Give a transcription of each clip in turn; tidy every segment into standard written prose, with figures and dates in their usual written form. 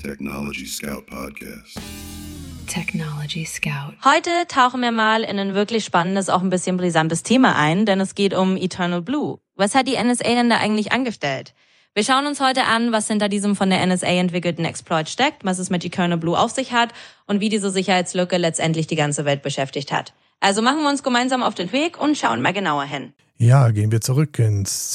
Technology Scout Podcast. Technology Scout. Heute tauchen wir mal in ein wirklich spannendes, auch ein bisschen brisantes Thema ein, denn es geht um Eternal Blue. Was hat die NSA denn da eigentlich angestellt? Wir schauen uns heute an, was hinter diesem von der NSA entwickelten Exploit steckt, was es mit Eternal Blue auf sich hat und wie diese Sicherheitslücke letztendlich die ganze Welt beschäftigt hat. Also machen wir uns gemeinsam auf den Weg und schauen mal genauer hin. Ja, gehen wir zurück ins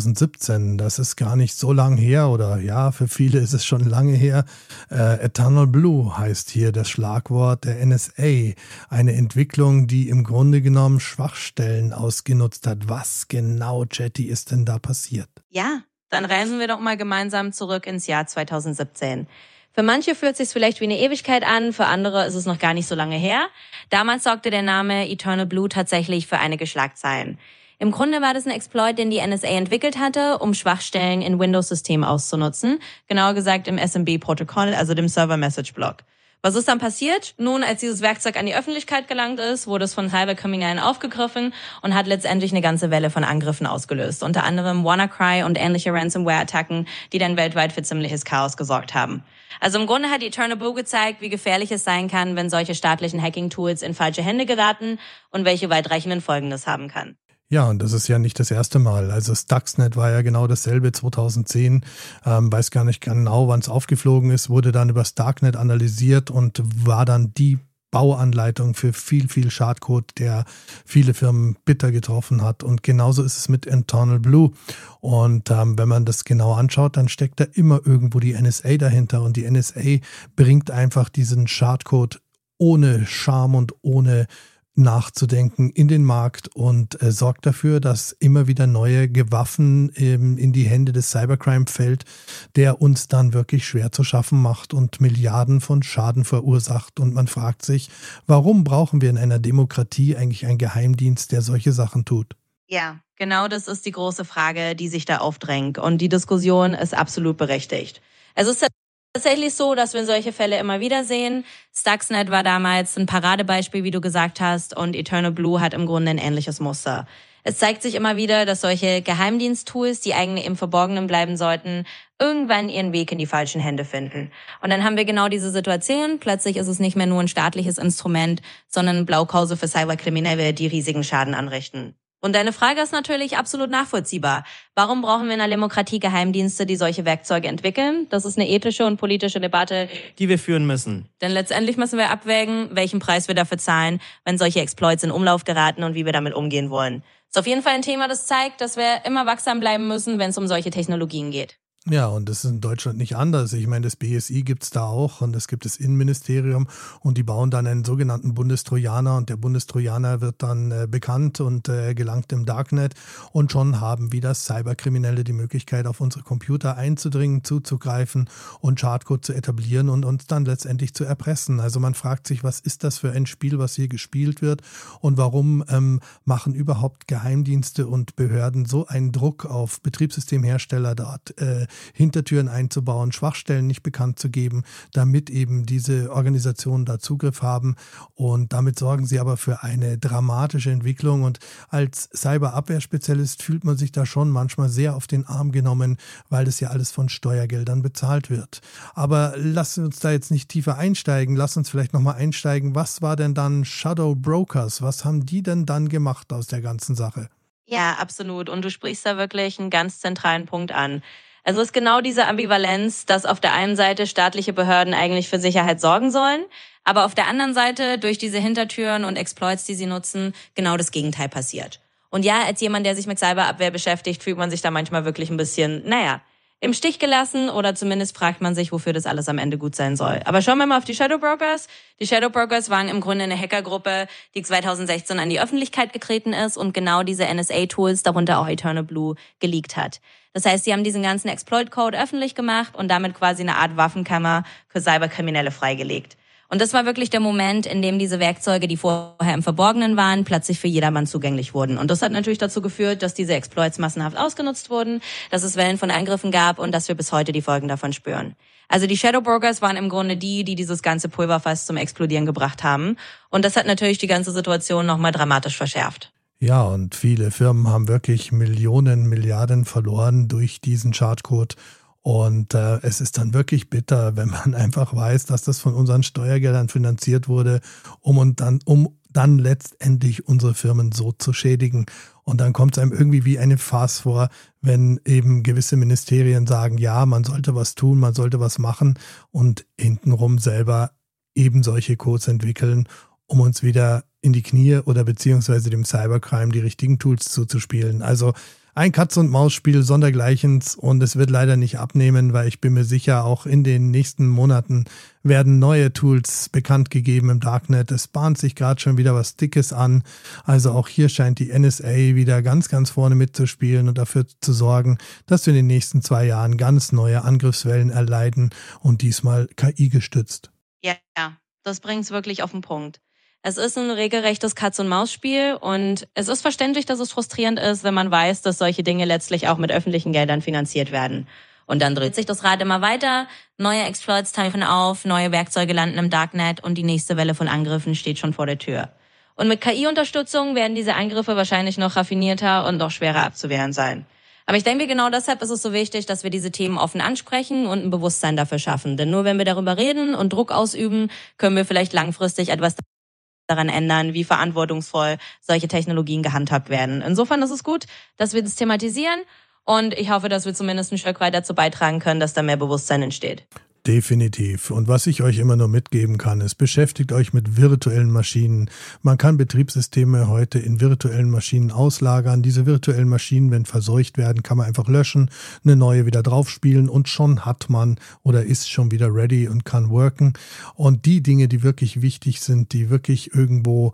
2017. Das ist gar nicht so lang her oder ja, für viele ist es schon lange her. Eternal Blue heißt hier das Schlagwort der NSA. Eine Entwicklung, die im Grunde genommen Schwachstellen ausgenutzt hat. Was genau, Jetty, ist denn da passiert? Ja, dann reisen wir doch mal gemeinsam zurück ins Jahr 2017. Für manche fühlt es sich vielleicht wie eine Ewigkeit an, für andere ist es noch gar nicht so lange her. Damals sorgte der Name Eternal Blue tatsächlich für einige Schlagzeilen. Im Grunde war das ein Exploit, den die NSA entwickelt hatte, um Schwachstellen in Windows-Systemen auszunutzen. Genauer gesagt im SMB-Protokoll, also dem Server-Message-Block. Was ist dann passiert? Nun, als dieses Werkzeug an die Öffentlichkeit gelangt ist, wurde es von Cyberkriminellen aufgegriffen und hat letztendlich eine ganze Welle von Angriffen ausgelöst. Unter anderem WannaCry und ähnliche Ransomware-Attacken, die dann weltweit für ziemliches Chaos gesorgt haben. Also im Grunde hat Eternal Blue gezeigt, wie gefährlich es sein kann, wenn solche staatlichen Hacking-Tools in falsche Hände geraten und welche weitreichenden Folgen das haben kann. Ja, und das ist ja nicht das erste Mal. Also Stuxnet war ja genau dasselbe 2010. Weiß gar nicht genau, wann es aufgeflogen ist, wurde dann über Darknet analysiert und war dann die Bauanleitung für viel Schadcode, der viele Firmen bitter getroffen hat. Und genauso ist es mit Eternal Blue. Und wenn man das genau anschaut, dann steckt da immer irgendwo die NSA dahinter. Und die NSA bringt einfach diesen Schadcode ohne Scham und ohne nachzudenken in den Markt und sorgt dafür, dass immer wieder neue Waffen in die Hände des Cybercrime fällt, der uns dann wirklich schwer zu schaffen macht und Milliarden von Schaden verursacht. Und man fragt sich, warum brauchen wir in einer Demokratie eigentlich einen Geheimdienst, der solche Sachen tut? Ja, genau das ist die große Frage, die sich da aufdrängt. Und die Diskussion ist absolut berechtigt. Es ist tatsächlich so, dass wir solche Fälle immer wieder sehen. Stuxnet war damals ein Paradebeispiel, wie du gesagt hast, und Eternal Blue hat im Grunde ein ähnliches Muster. Es zeigt sich immer wieder, dass solche Geheimdiensttools, die eigentlich im Verborgenen bleiben sollten, irgendwann ihren Weg in die falschen Hände finden. Und dann haben wir genau diese Situation. Plötzlich ist es nicht mehr nur ein staatliches Instrument, sondern Blaupause für Cyberkriminelle, die riesigen Schaden anrichten. Und deine Frage ist natürlich absolut nachvollziehbar. Warum brauchen wir in einer Demokratie Geheimdienste, die solche Werkzeuge entwickeln? Das ist eine ethische und politische Debatte, die wir führen müssen. Denn letztendlich müssen wir abwägen, welchen Preis wir dafür zahlen, wenn solche Exploits in Umlauf geraten und wie wir damit umgehen wollen. Ist auf jeden Fall ein Thema, das zeigt, dass wir immer wachsam bleiben müssen, wenn es um solche Technologien geht. Ja, und das ist in Deutschland nicht anders. Ich meine, das BSI gibt es da auch und es gibt das Innenministerium und die bauen dann einen sogenannten Bundestrojaner und der Bundestrojaner wird dann bekannt und gelangt im Darknet und schon haben wieder Cyberkriminelle die Möglichkeit, auf unsere Computer einzudringen, zuzugreifen und Schadcode zu etablieren und uns dann letztendlich zu erpressen. Also man fragt sich, was ist das für ein Spiel, was hier gespielt wird und warum machen überhaupt Geheimdienste und Behörden so einen Druck auf Betriebssystemhersteller dort, Hintertüren einzubauen, Schwachstellen nicht bekannt zu geben, damit eben diese Organisationen da Zugriff haben. Und damit sorgen sie aber für eine dramatische Entwicklung. Und als Cyberabwehrspezialist fühlt man sich da schon manchmal sehr auf den Arm genommen, weil das ja alles von Steuergeldern bezahlt wird. Aber lass uns da jetzt nicht tiefer einsteigen. Lass uns vielleicht nochmal einsteigen. Was war denn dann Shadow Brokers? Was haben die denn dann gemacht aus der ganzen Sache? Ja, absolut. Und du sprichst da wirklich einen ganz zentralen Punkt an. Also es ist genau diese Ambivalenz, dass auf der einen Seite staatliche Behörden eigentlich für Sicherheit sorgen sollen, aber auf der anderen Seite durch diese Hintertüren und Exploits, die sie nutzen, genau das Gegenteil passiert. Und ja, als jemand, der sich mit Cyberabwehr beschäftigt, fühlt man sich da manchmal wirklich ein bisschen, im Stich gelassen oder zumindest fragt man sich, wofür das alles am Ende gut sein soll. Aber schauen wir mal auf die Shadow Brokers. Die Shadow Brokers waren im Grunde eine Hackergruppe, die 2016 an die Öffentlichkeit getreten ist und genau diese NSA-Tools, darunter auch Eternal Blue, geleakt hat. Das heißt, sie haben diesen ganzen Exploit-Code öffentlich gemacht und damit quasi eine Art Waffenkammer für Cyberkriminelle freigelegt. Und das war wirklich der Moment, in dem diese Werkzeuge, die vorher im Verborgenen waren, plötzlich für jedermann zugänglich wurden. Und das hat natürlich dazu geführt, dass diese Exploits massenhaft ausgenutzt wurden, dass es Wellen von Angriffen gab und dass wir bis heute die Folgen davon spüren. Also die Shadow Brokers waren im Grunde die dieses ganze Pulverfass zum Explodieren gebracht haben. Und das hat natürlich die ganze Situation nochmal dramatisch verschärft. Ja, und viele Firmen haben wirklich Millionen, Milliarden verloren durch diesen Schadcode. Und es ist dann wirklich bitter, wenn man einfach weiß, dass das von unseren Steuergeldern finanziert wurde, um dann letztendlich unsere Firmen so zu schädigen. Und dann kommt es einem irgendwie wie eine Farce vor, wenn eben gewisse Ministerien sagen, ja, man sollte was tun, man sollte was machen und hintenrum selber eben solche Codes entwickeln, um uns wieder in die Knie oder beziehungsweise dem Cybercrime die richtigen Tools zuzuspielen. Also ein Katz-und-Maus-Spiel sondergleichens und es wird leider nicht abnehmen, weil ich bin mir sicher, auch in den nächsten Monaten werden neue Tools bekannt gegeben im Darknet. Es bahnt sich gerade schon wieder was Dickes an. Also auch hier scheint die NSA wieder ganz, ganz vorne mitzuspielen und dafür zu sorgen, dass wir in den nächsten 2 Jahren ganz neue Angriffswellen erleiden und diesmal KI-gestützt. Ja, das bringt es wirklich auf den Punkt. Es ist ein regelrechtes Katz-und-Maus-Spiel und es ist verständlich, dass es frustrierend ist, wenn man weiß, dass solche Dinge letztlich auch mit öffentlichen Geldern finanziert werden. Und dann dreht sich das Rad immer weiter, neue Exploits tauchen auf, neue Werkzeuge landen im Darknet und die nächste Welle von Angriffen steht schon vor der Tür. Und mit KI-Unterstützung werden diese Angriffe wahrscheinlich noch raffinierter und noch schwerer abzuwehren sein. Aber ich denke, genau deshalb ist es so wichtig, dass wir diese Themen offen ansprechen und ein Bewusstsein dafür schaffen. Denn nur wenn wir darüber reden und Druck ausüben, können wir vielleicht langfristig etwas daran ändern, wie verantwortungsvoll solche Technologien gehandhabt werden. Insofern ist es gut, dass wir das thematisieren und ich hoffe, dass wir zumindest ein Stück weit dazu beitragen können, dass da mehr Bewusstsein entsteht. Definitiv. Und was ich euch immer nur mitgeben kann, ist, beschäftigt euch mit virtuellen Maschinen. Man kann Betriebssysteme heute in virtuellen Maschinen auslagern. Diese virtuellen Maschinen, wenn verseucht werden, kann man einfach löschen, eine neue wieder draufspielen und schon hat man oder ist schon wieder ready und kann worken. Und die Dinge, die wirklich wichtig sind, die wirklich irgendwo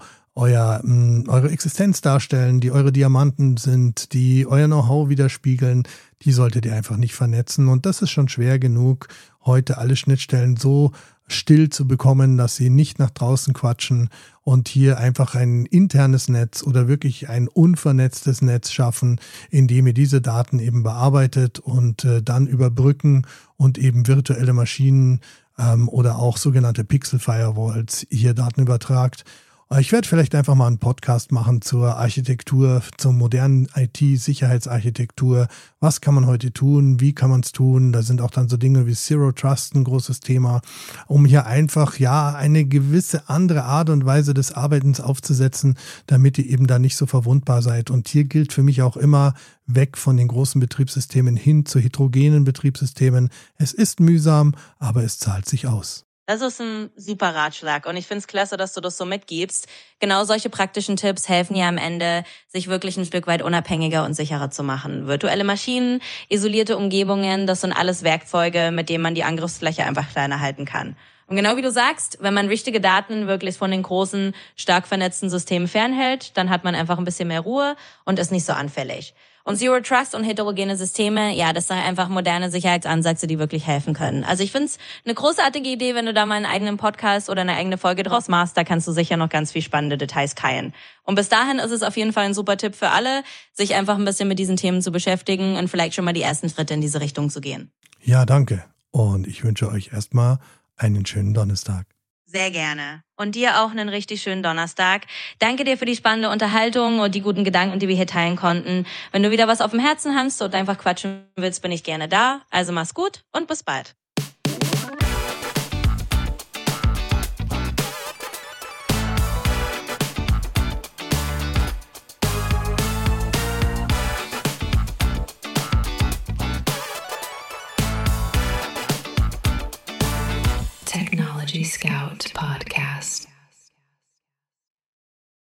eure Existenz darstellen, die eure Diamanten sind, die euer Know-how widerspiegeln, die solltet ihr einfach nicht vernetzen. Und das ist schon schwer genug, heute alle Schnittstellen so still zu bekommen, dass sie nicht nach draußen quatschen und hier einfach ein internes Netz oder wirklich ein unvernetztes Netz schaffen, indem ihr diese Daten eben bearbeitet und dann überbrücken und eben virtuelle Maschinen oder auch sogenannte Pixel-Firewalls hier Daten übertragt. Ich werde vielleicht einfach mal einen Podcast machen zur Architektur, zur modernen IT-Sicherheitsarchitektur. Was kann man heute tun? Wie kann man es tun? Da sind auch dann so Dinge wie Zero Trust ein großes Thema, um hier einfach eine gewisse andere Art und Weise des Arbeitens aufzusetzen, damit ihr eben da nicht so verwundbar seid. Und hier gilt für mich auch immer, weg von den großen Betriebssystemen hin zu heterogenen Betriebssystemen. Es ist mühsam, aber es zahlt sich aus. Das ist ein super Ratschlag und ich finde es klasse, dass du das so mitgibst. Genau solche praktischen Tipps helfen ja am Ende, sich wirklich ein Stück weit unabhängiger und sicherer zu machen. Virtuelle Maschinen, isolierte Umgebungen, das sind alles Werkzeuge, mit denen man die Angriffsfläche einfach kleiner halten kann. Und genau wie du sagst, wenn man wichtige Daten wirklich von den großen, stark vernetzten Systemen fernhält, dann hat man einfach ein bisschen mehr Ruhe und ist nicht so anfällig. Und Zero Trust und heterogene Systeme, ja, das sind einfach moderne Sicherheitsansätze, die wirklich helfen können. Also ich finde es eine großartige Idee, wenn du da mal einen eigenen Podcast oder eine eigene Folge draus machst. Da kannst du sicher noch ganz viel spannende Details teilen. Und bis dahin ist es auf jeden Fall ein super Tipp für alle, sich einfach ein bisschen mit diesen Themen zu beschäftigen und vielleicht schon mal die ersten Schritte in diese Richtung zu gehen. Ja, danke. Und ich wünsche euch erstmal einen schönen Donnerstag. Sehr gerne. Und dir auch einen richtig schönen Donnerstag. Danke dir für die spannende Unterhaltung und die guten Gedanken, die wir hier teilen konnten. Wenn du wieder was auf dem Herzen hast und einfach quatschen willst, bin ich gerne da. Also mach's gut und bis bald. Technology Scout Podcast.